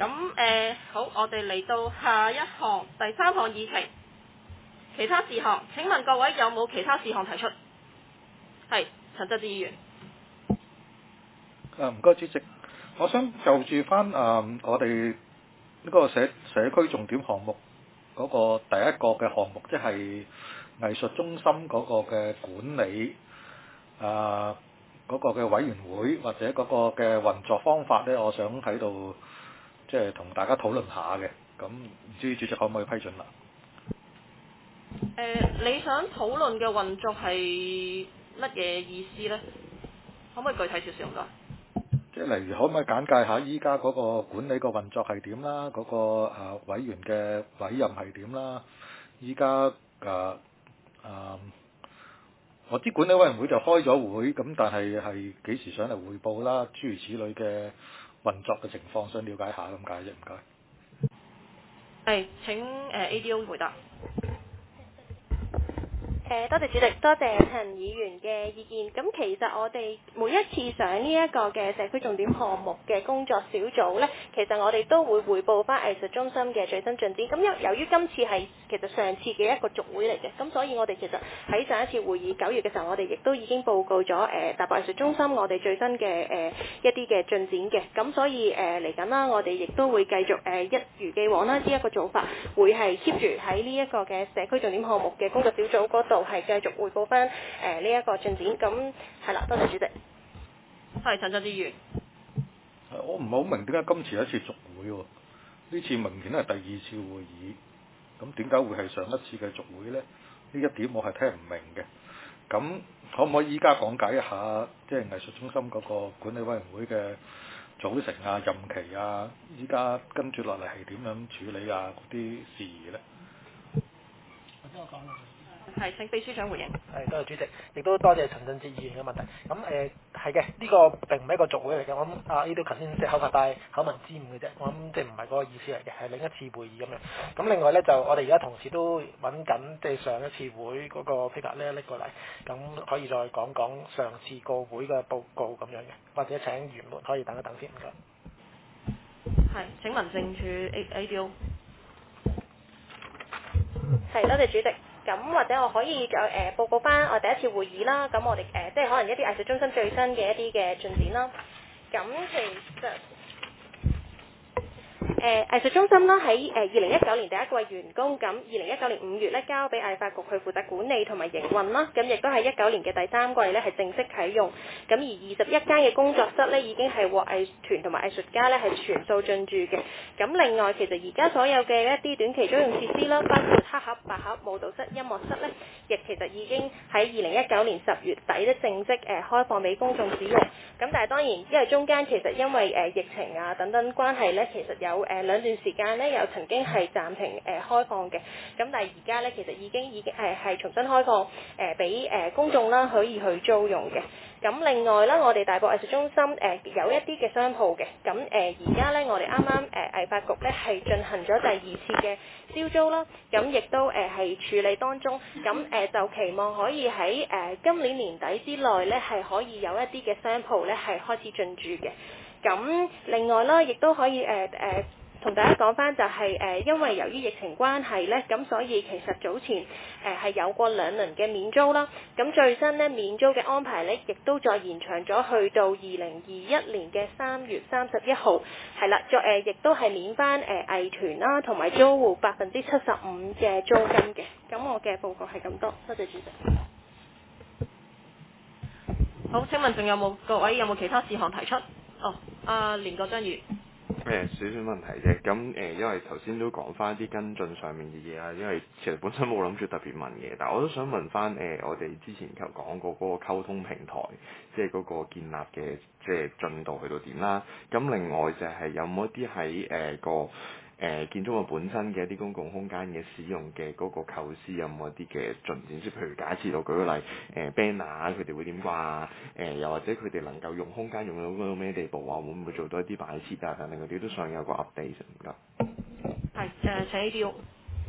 好，我哋嚟到下一項第3項議程，其他事項。請問各位有冇其他事項提出？係陳振志議員。 唔該，主席，我想就住翻我哋呢個社區重點項目嗰個第一個嘅項目，即係藝術中心嗰個嘅管理嗰個嘅委員會或者嗰個嘅運作方法呢，我想喺度即係同大家討論下嘅。咁唔知主席可唔可以批准啦？ 你想討論嘅運作係乜嘢意思呢？可唔可以具體少少唔該？ 即係例如可唔可以簡介下依家嗰個管理個運作係點啦？嗰個委員嘅委任係點啦？依家我知管理委員會就開咗會，咁但係幾時上嚟匯報啦？諸如此類嘅運作嘅情況，想了解下咁解啫，唔該。 係請ADO 回答。 多謝主席，多謝陳議員嘅意見。咁其實我哋每一次上呢一個嘅社區重點項目嘅工作小組呢，其實我哋都會匯報翻藝術中心嘅最新進展。咁由於今次係其實上次嘅一個續會嚟嘅，咁所以我哋其實喺上一次會議9月嘅時候，我哋亦都已經報告咗大埔藝術中心我哋最新嘅一啲嘅進展嘅。咁所以嚟緊啦，我哋亦都會繼續一如既往啦，呢一個做法會係 keep 住喺呢一個嘅社區重點項目嘅工作小組嗰度。係繼續匯報翻呢一個進展，咁係啦，多謝主席。 係陳振志議員。 我唔係好明點解今次有一次續會喎？呢次明顯係第2次會議，咁點解會係上一次嘅續會呢？呢一點我係聽唔明嘅。咁可唔可以依家講解一下，即係藝術中心嗰個管理委員會嘅組成啊、任期啊，依家跟住落嚟係點樣處理啊嗰啲事宜呢？ 頭先我講啦。 係，請秘書長回應。 係，多謝主席，亦都多謝陳振志議員嘅問題。咁係嘅，呢個並唔係一個續會嚟嘅。我諗呢啲頭先即係口發帶口文之誤嘅啫。我諗即係唔係嗰個意思嚟嘅，係另一次會議咁樣。咁另外咧就我哋而家同事都揾緊即係上一次會嗰個 paper 咧拎過嚟，咁可以再講講上次個會嘅報告咁樣嘅，或者請員們可以等一等先，唔該。 係，請民政處 ADO。 係，多謝主席。咁或者我可以再報告翻我第一次會議啦。咁我哋即係可能一啲藝術中心最新嘅一啲嘅進展啦。咁其實藝術中心啦喺2019年第一季完工，咁2019年5月咧交俾藝發局去負責管理同埋營運啦，咁亦都係19年嘅第3季咧係正式啟用，咁而21間嘅工作室咧已經係獲藝團同埋藝術家咧係全數進駐嘅，咁另外其實而家所有嘅一啲短期租用設施啦，包括黑盒、白盒、舞蹈室、音樂室咧，亦其實已經喺2019年10月底咧正式開放俾公眾使用，咁但係當然因為中間其實因為疫情啊等等關係咧，其實有2段時間咧又曾經係暫停開放嘅，咁但係而家咧其實已經係重新開放俾公眾啦可以去租用嘅。咁另外啦，我哋大埔藝術中心有一啲嘅商鋪嘅，咁而家咧我哋啱啱藝發局咧係進行咗第2次嘅招租啦，咁亦都係處理當中，咁就期望可以喺今年年底之內咧係可以有一啲嘅商鋪咧係開始進駐嘅。咁另外啦，亦都可以同大家講翻就係因為由於疫情關係咧，咁所以其實早前係有過2輪嘅免租啦。咁最新咧免租嘅安排咧，亦都再延長咗去到2021年嘅3月31號，係啦，亦都係免翻藝團啦同埋租戶75%嘅租金嘅。咁我嘅報告係咁多，多謝主席。 好，請問仲有冇各位有冇其他事項提出？連國章議員。 少少問題啫，咁因為頭先都講翻啲跟進上面嘅嘢啦，因為其實本身冇諗住特別問嘅，但係我都想問翻我哋之前求講過嗰個溝通平台，即係嗰個建立嘅即係進度去到點啦。咁另外就係有冇一啲喺個建築物本身嘅一啲公共空間嘅使用嘅嗰個構思有冇一啲嘅進展？即譬如假設我舉個例，banner 佢哋會點掛又或者佢哋能夠用空間用到咩地步啊？會唔會做到一啲擺設啊等等嗰啲都想有個 update 唔該。 係請 ADO。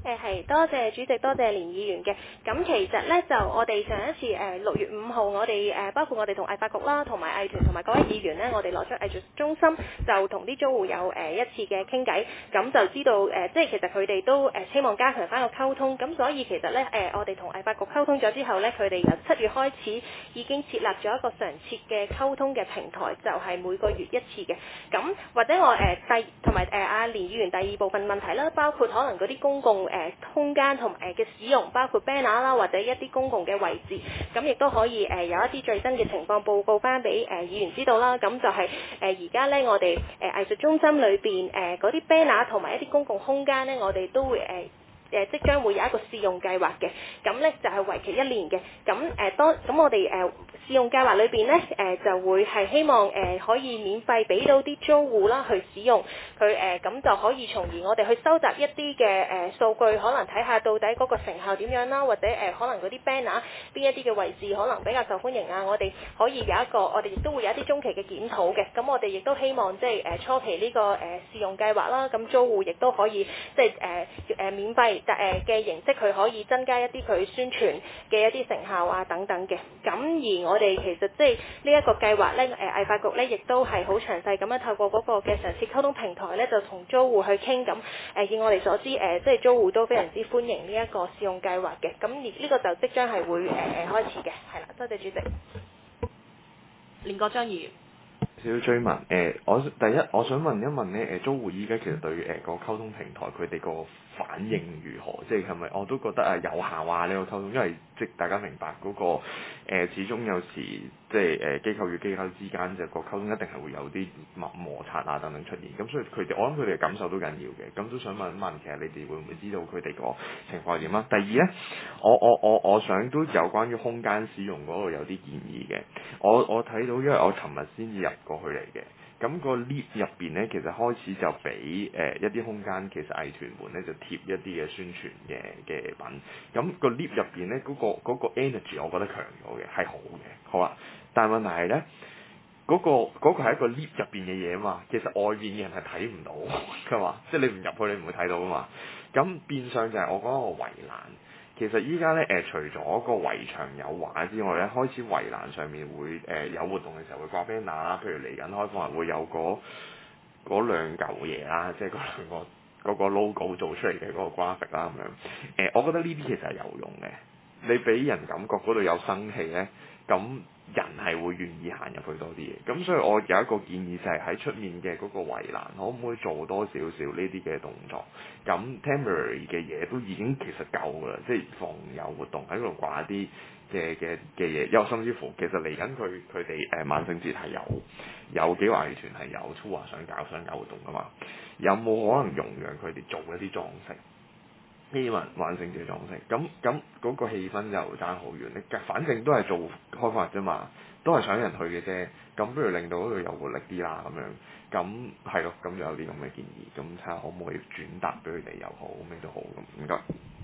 係多謝主席，多謝連議員嘅。咁其實咧就我哋上一次6月5號，我哋包括我哋同藝發局啦，同埋藝團同埋各位議員咧，我哋攞出藝術中心就同啲租戶有一次嘅傾偈，咁就知道即係其實佢哋都希望加強翻個溝通，咁所以其實咧我哋同藝發局溝通咗之後咧，佢哋由7月開始已經設立咗一個常設嘅溝通嘅平台，就係每個月一次嘅。咁或者我同埋阿連議員第二部分問題啦，包括可能嗰啲公共空間同埋嘅使用，包括 banner 啦，或者一啲公共嘅位置，咁亦都可以有一啲最新嘅情況報告翻俾議員知道啦。咁就係而家咧，我哋藝術中心裏邊嗰啲 banner 同埋一啲公共空間咧，我哋都會即將會有一個試用計劃嘅，咁咧就係為期1年嘅。咁我哋試用計劃裏邊咧就會係希望可以免費俾到啲租戶啦去使用佢咁就可以從而我哋去收集一啲嘅數據，可能睇下到底嗰個成效點樣啦，或者可能嗰啲 banner 邊一啲嘅位置可能比較受歡迎啊，我哋可以有一個我哋亦都會有一啲中期嘅檢討嘅。咁我哋亦都希望即係初期呢個試用計劃啦，咁租戶亦都可以即係免費嘅形式，佢可以增加一啲佢宣傳嘅一啲成效啊等等嘅。咁而我哋其實即係呢一個計劃咧，藝發局咧亦都係好詳細咁樣透過嗰個嘅常設溝通平台咧，就同租戶去傾。咁以我哋所知即係租戶都非常之歡迎呢一個試用計劃嘅。咁而呢個就即將係會開始嘅。係啦，多謝主席。 連國章議員。 少少追問，我想問一問咧，租戶依家其實對個溝通平台佢哋個反應如何？即係咪我都覺得有效啊呢個溝通，因為即係大家明白嗰個始終有時即係機構與機構之間就個溝通一定係會有啲摩擦啊等等出現，咁所以我諗佢哋嘅感受都緊要嘅，咁都想問一問，其實你哋會唔會知道佢哋個情況係點啊？第二咧，我想都有關於空間使用嗰度有啲建議嘅，我睇到因為我尋日先至入過去嚟嘅。咁個 lift 入邊咧，其實開始就俾一啲空間，其實藝團們咧就貼一啲嘅宣傳嘅品。咁個 lift 入邊咧，嗰個 energy 我覺得強咗嘅，係好嘅，好啦。但係問題係咧，嗰個係一個 lift 入邊嘅嘢啊嘛，其實外邊嘅人係睇唔到㗎嘛，即係你唔入去你唔會睇到㗎嘛。咁變相就係我講個圍欄。其實依家咧除咗個圍牆有畫之外咧，開始圍欄上面會有活動嘅時候會掛 banner 啦，譬如嚟緊開放日會有嗰兩嚿嘢啦，即係嗰個 logo 做出嚟嘅嗰個 graphic 啦咁樣。我覺得呢啲其實係有用嘅，你俾人感覺嗰度有生氣咧，咁人係會願意行入去多啲嘢。咁所以我有一個建議就係喺出面嘅嗰個圍欄，可唔可以做多少少呢啲嘅動作？咁 temporary 嘅嘢都已經其實夠㗎啦，即係逢有活動喺度掛啲嘅嘢，又甚至乎其實嚟緊佢哋萬聖節係有幾個藝團係有 tour 想搞活動㗎嘛？有冇可能容讓佢哋做一啲裝飾？呢啲萬聖節裝飾，咁嗰個氣氛就爭好遠。你反正都係做開放日啫嘛，都係想人去嘅啫。咁不如令到嗰度有活力啲啦，咁樣。咁係咯，咁就有啲咁嘅建議。咁睇下可唔可以轉達俾佢哋又好，咩都好咁。唔該。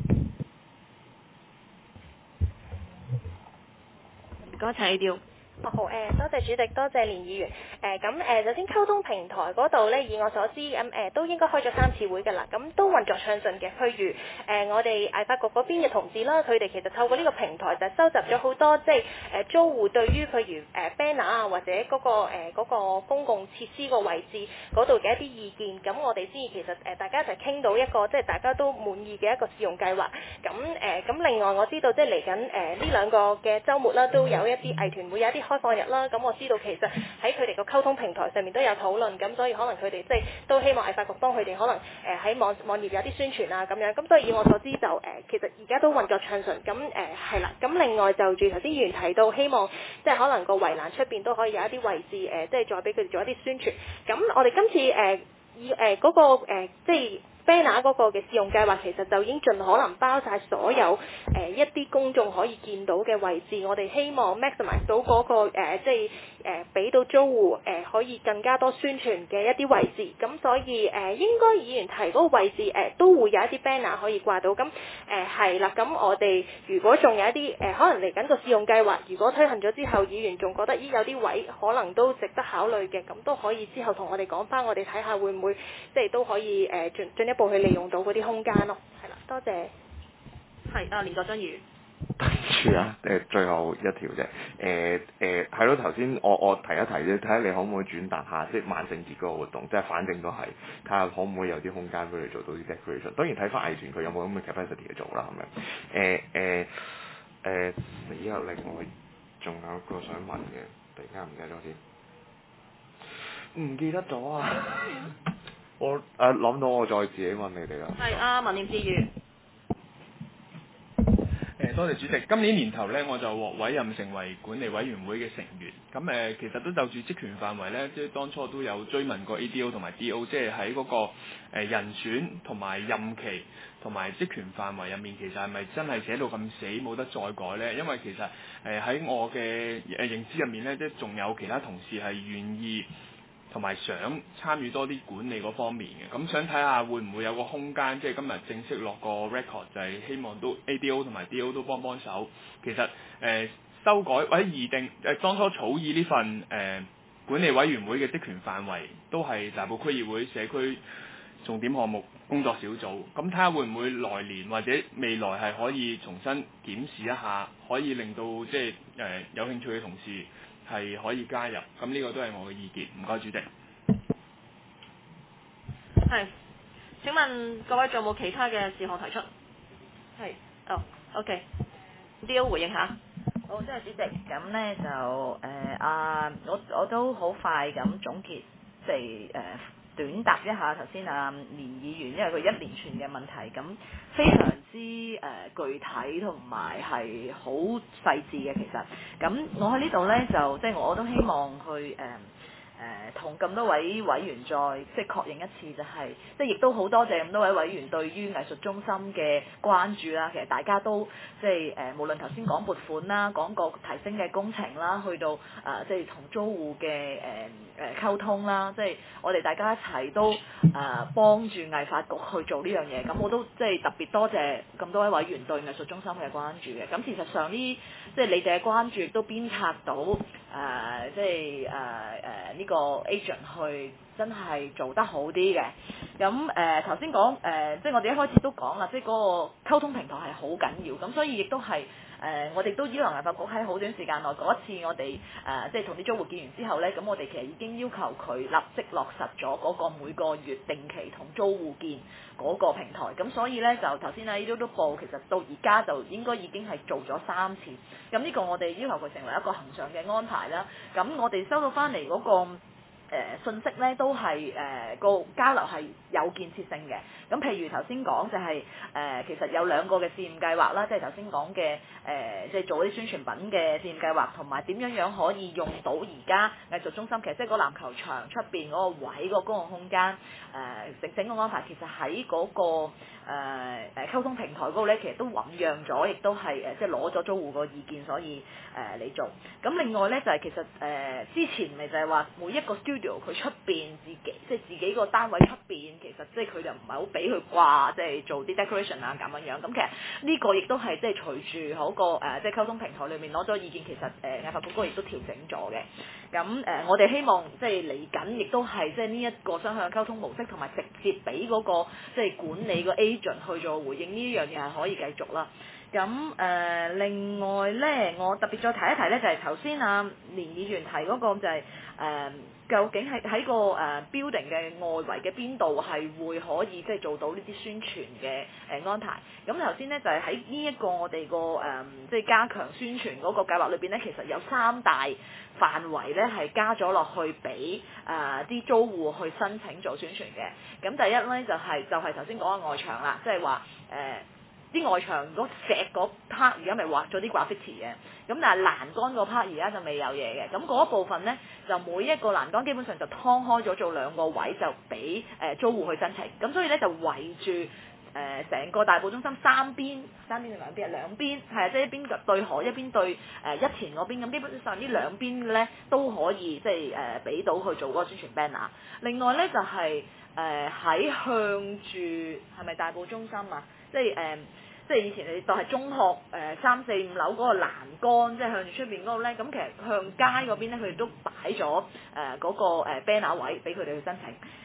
唔該，請你調。 好多謝主席，多謝連議員。首先溝通平台嗰度咧，以我所知都應該開咗3次會㗎啦，咁都運作暢順嘅。譬如我哋藝發局嗰邊嘅同事啦，佢哋其實透過呢個平台就收集咗好多即係租戶對於譬如banner 啊或者嗰個公共設施個位置嗰度嘅一啲意見，咁我哋先其實大家一齊傾到一個即係大家都滿意嘅一個試用計劃。咁另外我知道即係嚟緊呢2個嘅週末啦，都有一啲藝團會有一啲開放日啦，咁我知道其實喺佢哋個溝通平台上面都有討論，咁所以可能佢哋即係都希望藝發局幫佢哋可能喺網頁有啲宣傳啊咁樣，咁所以以我所知就其實而家都運作暢順，咁係啦，咁另外就住頭先議員提到，希望即係可能個圍欄出邊都可以有一啲位置即係再俾佢哋做一啲宣傳，咁我哋今次以嗰個即係banner 嗰個嘅試用計劃其實就已經盡可能包晒所有一啲公眾可以見到嘅位置，我哋希望 maximize 到嗰個即係俾到租戶可以更加多宣傳嘅一啲位置，咁所以應該議員提嗰個位置都會有一啲 banner 可以掛到，咁係啦，咁我哋如果仲有一啲可能嚟緊個試用計劃，如果推行咗之後，議員仲覺得有啲位可能都值得考慮嘅，咁都可以之後同我哋講翻，我哋睇下會唔會即係都可以進一一步去利用到嗰啲空間咯。係啦，多謝。 係連座章魚。 對住啊，最後一條啫，係咯，頭先我提一提啫，睇下你可唔可以轉達下，即係萬聖節嗰個活動，即係反正都係睇下可唔可以有啲空間俾你做到啲 decoration。當然睇翻藝團佢有冇咁嘅 capacity 去做啦，咁樣。死啦！另外仲有一個想問嘅，突然間唔記得咗添，唔記得咗啊！我諗到我再自己問你哋啦。 係文念志宇。 多謝主席。今年年頭咧，我就獲委任成為管理委員會嘅成員。咁其實都就住職權範圍咧，即係當初都有追問過 ADO 同埋 DO， 即係喺嗰個人選同埋任期同埋職權範圍入面，其實係咪真係寫到咁死冇得再改咧？因為其實喺我嘅認知入面咧，即係仲有其他同事係願意同埋想參與多啲管理嗰方面嘅，咁想睇下會唔會有個空間，即係今日正式落個 record，就係希望都 ADO 同埋 DO 都幫手。其實修改或者擬定當初草擬呢份管理委員會嘅職權範圍，都係大埔區議會社區重點項目工作小組。咁睇下會唔會來年或者未來係可以重新檢視一下，可以令到即係有興趣嘅同事係可以加入，咁呢個都係我嘅意見。唔該主席。 係，請問各位仲有冇其他嘅事項提出？係，OK，DO 回應下。 好，多謝主席。咁咧就我都好快咁總結，即係短答一下頭先連議員，因為佢一連串嘅問題，咁非常之具體同埋係好細緻嘅其實。咁我喺呢度咧就即係我都希望去同咁多位委員再即係確認一次，就係即係亦都好多謝咁多位委員對於藝術中心嘅關注啦。其實大家都即係無論頭先講撥款啦，講個提升嘅工程啦，去到即係同租戶嘅溝通啦，即係我哋大家一齊都幫住藝發局去做呢樣嘢。咁我都即係特別多謝咁多位委員對藝術中心嘅關注嘅。咁事實上呢，即係你哋嘅關注亦都鞭策到即係呢個 agent 去真係做得好啲嘅。咁頭先講即係我哋一開始都講啦，即係嗰個溝通平台係好緊要。咁所以亦都係我哋都要求藝發局喺好短時間內嗰一次我哋即係同啲租戶見完之後呢，咁我哋其實已經要求佢立即落實咗嗰個每個月定期同租戶見嗰個平台。咁所以呢，就頭先呢都報，其實到而家就應該已經係做咗3次。咁呢個我哋要求佢成為一個恆常嘅安排啦。咁我哋收到翻嚟嗰個信息咧都係個交流係有建設性嘅。咁譬如頭先講就係其實有2個嘅試驗計劃啦，即係頭先講嘅即係做啲宣傳品嘅試驗計劃，同埋點樣可以用到而家藝術中心其實即係個籃球場出邊嗰個位個公共空間整個安排，其實喺嗰個溝通平台嗰度咧，其實都醖釀咗，亦都係即係攞咗租戶個意見，所以嚟做。咁另外咧就係其實之前咪就係話每一個 studio 佢出邊即係自己個單位出邊，其實即係佢就唔係好俾佢掛，即係做啲 decoration 啊咁樣。咁其實呢個亦都係即係隨住嗰個即係溝通平台裏面攞咗意見，其實藝發局嗰個亦都調整咗嘅。咁我哋希望即係嚟緊，亦都係即係呢一個雙向溝通模式，同埋直接俾嗰個即係管理個 agent 去做回應，呢樣嘢係可以繼續啦。咁另外咧，我特別再提一提咧，就係頭先連議員提嗰個就係究竟喺個building 嘅外圍嘅邊度係會可以即係做到呢啲宣傳嘅安排。咁頭先咧就係喺呢一個我哋個即係加強宣傳嗰個計劃裏邊咧，其實有3大範圍咧係加咗落去俾啲租戶去申請做宣傳嘅。咁第一咧就係頭先講嘅外牆啦，即係話啲外牆嗰石嗰 part 而家咪畫咗啲 graffiti 嘅，咁但係欄杆嗰 part 而家就未有嘢嘅。咁嗰一部分咧，就每一個欄杆基本上就劏開咗做2個位，就俾租戶去申請。咁所以咧就圍住成個大埔中心3邊定2邊啊？兩邊係啊，即係一邊對海，一邊對一田嗰邊。咁基本上呢兩邊咧都可以即係俾到去做嗰個宣傳 banner。另外咧就係喺向住係咪大埔中心啊？即係以前你當係中學3、4、5樓嗰個欄杆，即係向住出邊嗰度咧，咁其實向街嗰邊咧，佢哋都擺咗嗰個banner位俾佢哋去申請。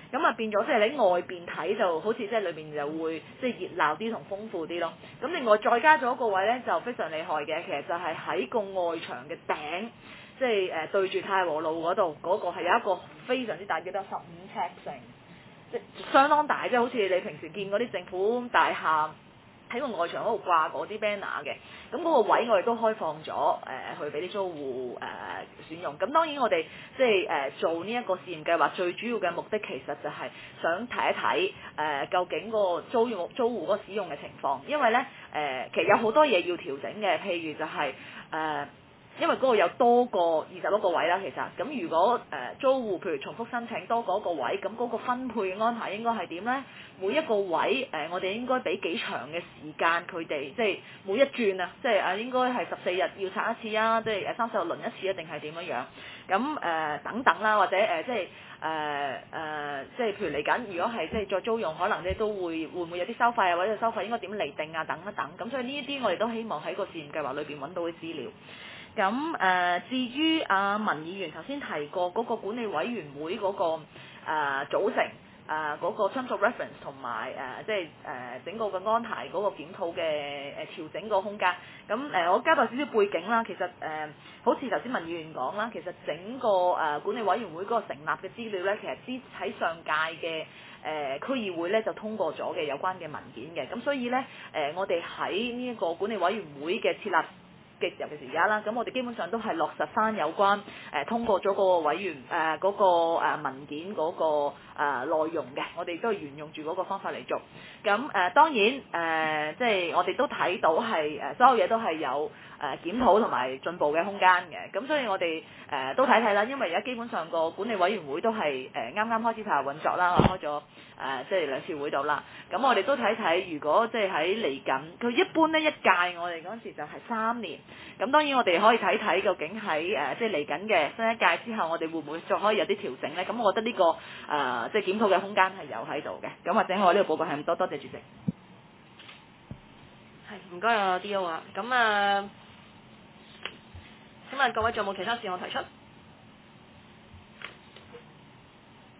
咁啊變咗即係你喺外邊睇就好似即係裏邊就會即係熱鬧啲同豐富啲咯。咁另外再加咗一個位咧就非常厲害嘅，其實就係喺個外牆嘅頂，即係對住太和路嗰度嗰個係有一個非常之大，幾多15尺成，即係相當大，即係好似你平時見嗰啲政府大廈喺個外牆嗰度掛嗰啲 banner 嘅，咁嗰個位我哋都開放咗去俾啲租戶選用。咁當然我哋即係做呢一個試驗計劃最主要嘅目的其實就係想睇一睇究竟個租戶嗰個使用嘅情況，因為咧其實有好多嘢要調整嘅，譬如就係因為嗰度有多過21個位啦，其實咁如果租戶譬如重複申請多過一個位，咁嗰個分配嘅安排應該係點呢？每一個位我哋應該俾幾長嘅時間佢哋，即係每一轉啊，即係應該係14日要拆一次啊，即係30日輪一次啊，定係點樣樣？咁等等啦，或者即係即係譬如嚟緊，如果係即係再租用，可能咧都會唔會有啲收費啊，或者收費應該點釐定啊，等一等。咁所以呢一啲我哋都希望喺個試驗計劃裏邊揾到啲資料。咁至於文議員頭先提過嗰個管理委員會嗰個組成嗰個 terms of reference 同埋即係整個嘅安排嗰個檢討嘅調整個空間。咁我交代少少背景啦，其實好似頭先文議員講啦，其實整個管理委員會嗰個成立嘅資料咧，其實喺上屆嘅區議會咧就通過咗嘅有關嘅文件嘅。咁所以咧我哋喺呢一個管理委員會嘅設立嘅，尤其是而家啦，咁我哋基本上都係落實翻有關通過咗嗰個委員嗰個文件嗰個內容嘅，我哋都係沿用住嗰個方法嚟做。咁當然即係我哋都睇到係所有嘢都係有檢討同埋進步嘅空間嘅。咁所以我哋都睇睇啦，因為而家基本上個管理委員會都係啱啱開始投入運作啦，開咗即係2次會度啦。咁我哋都睇睇，如果即係喺嚟緊，佢一般呢一屆我哋嗰陣時就係3年。咁當然我哋可以睇睇究竟喺即係嚟緊嘅新一屆之後，我哋會唔會再可以有啲調整呢？咁我覺得呢個即係檢討嘅空間係有喺度嘅。咁或者我呢個報告係咁多，多謝主席。 係唔該啊 D.O. 啊，咁請問各位仲有冇其他事項提出？